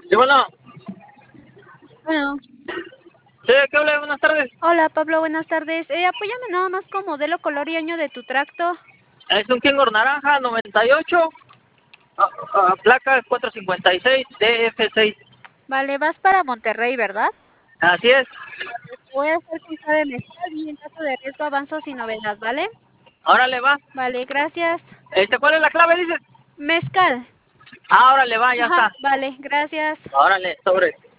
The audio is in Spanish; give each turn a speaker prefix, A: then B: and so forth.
A: Sí, bueno.
B: Bueno,
A: Sí, ¿qué habla? Buenas tardes.
B: hola Pablo, buenas tardes. Apóyame nada más con modelo, color y año de tu tracto.
A: Es un Kenworth naranja 98, placa 456 DF6.
B: Vale, vas para Monterrey, ¿verdad?
A: Así es.
B: Vale, te voy a hacer con clave mezcal y en caso de riesgo avanzo sin novedad, ¿vale?
A: Órale, va.
B: Vale, gracias.
A: ¿Cuál es la clave, dices?
B: Mezcal.
A: Órale, va, ya
B: Ajá,
A: está.
B: vale, gracias.
A: Órale, sobre.